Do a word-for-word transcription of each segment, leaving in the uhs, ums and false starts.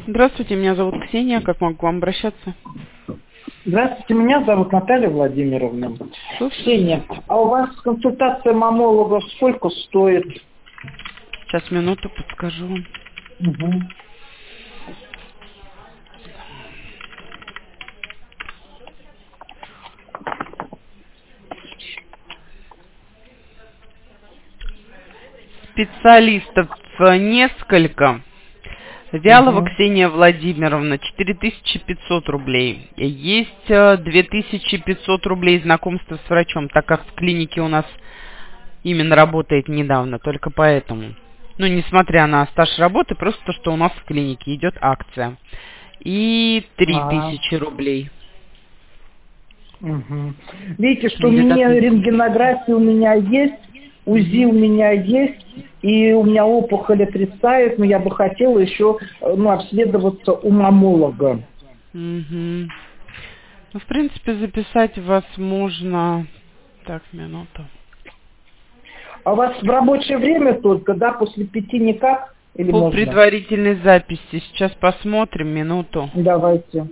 Здравствуйте, меня зовут Ксения. Как могу к вам обращаться? Здравствуйте, меня зовут Наталья Владимировна. Слушаю. Ксения, а у вас консультация мамолога сколько стоит? Сейчас, минуту, подскажу вам. Угу. Специалистов несколько. Вялова Угу. Ксения Владимировна, четыре тысячи пятьсот рублей. Есть две тысячи пятьсот рублей знакомства с врачом, так как в клинике у нас именно работает недавно, только поэтому. Ну, несмотря на стаж работы, просто то, что у нас в клинике идет акция. И три А, тысячи рублей. угу. Видите, что у Идет меня акция. рентгенография у меня есть, УЗИ у меня есть, и у меня опухоль отрицает, но я бы хотела еще ну, обследоваться у мамолога. Угу. Ну, в принципе, записать вас можно... Так, минуту. А у вас в рабочее время только, да, после пяти никак? Или По можно? предварительной записи. Сейчас посмотрим, минуту. Давайте.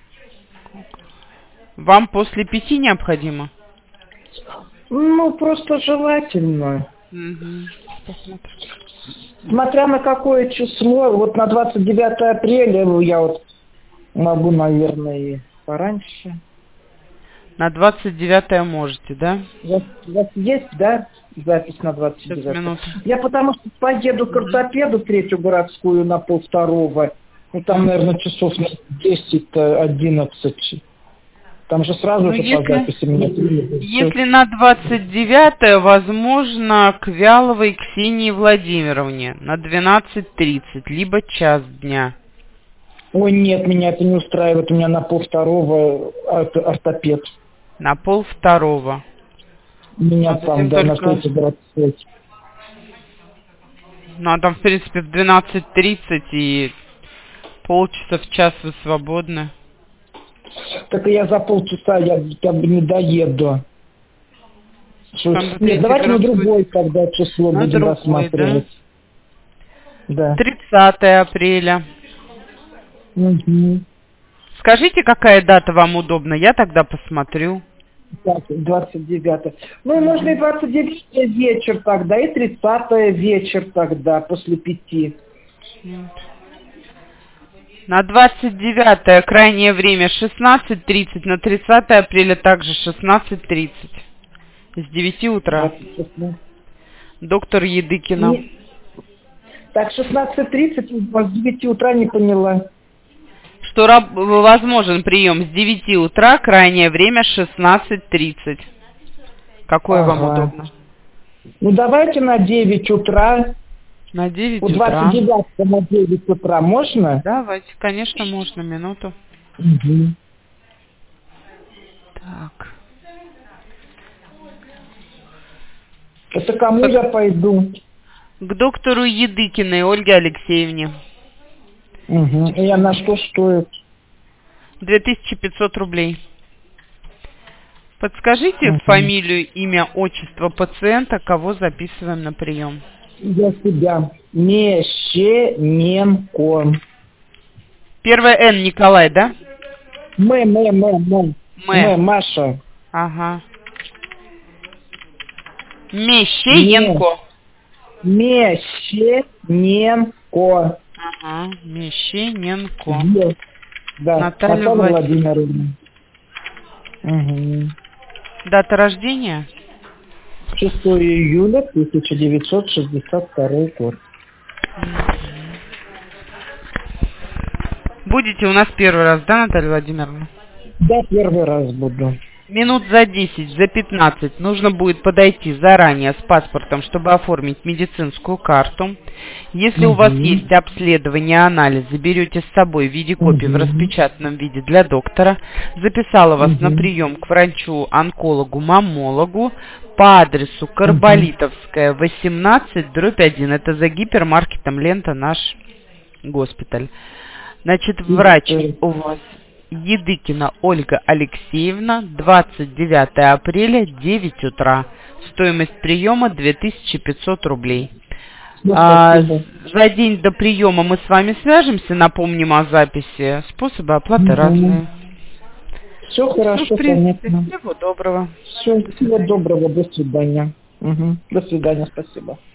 Вам после пяти необходимо? Ну, просто желательно. Угу. Посмотрим. Смотря на какое число, вот на двадцать девятое апреля я вот могу, наверное, и пораньше. На двадцать девятое можете, да? У вас, у вас есть, да, запись на двадцать девятое? Сейчас, минуту. Я потому что поеду к ортопеду третью городскую на полвторого. Ну, там, наверное, часов на десять-одиннадцать. Там же сразу Ну, же если, по записи меня требуют. если на двадцать девятое, возможно, к Вяловой Ксении Владимировне на двенадцать тридцать, либо час дня. Ой, нет, меня это не устраивает. У меня на полвторого ор- ортопед. На полвторого. У меня А там, затем да, на только... третьей городской. Ну, а там, в принципе, в двенадцать тридцать и полчаса в час вы свободны. Так и я за полчаса я как бы не доеду. Что- Там за Нет, третьей давайте на городской- другой тогда число На будем другой, рассматривать. Да. тридцатое апреля. Угу. Скажите, какая дата вам удобна, я тогда посмотрю. Так, двадцать девятое. Ну, можно и двадцать девятое вечер тогда, и тридцатое вечер тогда, после пяти. На двадцать девятое крайнее время шестнадцать тридцать, на тридцатое апреля также шестнадцать тридцать. С девяти утра. двадцать шестнадцать. Доктор Едыкина. Не- Так, шестнадцать тридцать, с девяти утра не поняла. Что раб- возможен прием с девяти утра, крайнее время шестнадцать тридцать. Какое вам Ага. удобно? Ну, давайте на девять утра. На девять У утра. двадцать девятого на девять утра можно? Давайте, конечно, можно, минуту. Угу. Так. Это кому я пойду? К доктору Едыкиной Ольге Алексеевне. Угу. И она что стоит? две тысячи пятьсот рублей. Подскажите Угу. фамилию, имя, отчество пациента, кого записываем на прием. Я себя. Мещененко. Первое Н Николай, да? Мы, мы, мы, мы. Мы, М. Маша. Ага. Мещеенко. Мещененко. Ага. Мещененко. Есть. Да, Наталья Наталья Владимировна. Владимировна. Угу. Дата рождения? шестого июля тысяча девятьсот шестьдесят второй год. Будете у нас первый раз, да, Наталья Владимировна? Да, первый раз буду. Минут за десять, за пятнадцать нужно будет подойти заранее с паспортом, чтобы оформить медицинскую карту. Если у вас Мгм. есть обследование, анализ, заберете с собой в виде копии в Мгм. распечатанном виде для доктора. Записала вас на Мгм. прием к врачу-онкологу-маммологу по адресу Карболитовская, восемнадцать, дробь один. Это за гипермаркетом «Лента» наш госпиталь. Значит, врач у вас Едыкина Ольга Алексеевна, двадцать девятое апреля, девять утра. Стоимость приема две тысячи пятьсот рублей. Ну, А, спасибо. за день до приема мы с вами свяжемся, напомним о записи. Способы оплаты Угу. разные. Все Все, хорошо, в принципе. понятно. Всего доброго. Все, всего доброго, до свидания. Угу. До свидания, спасибо.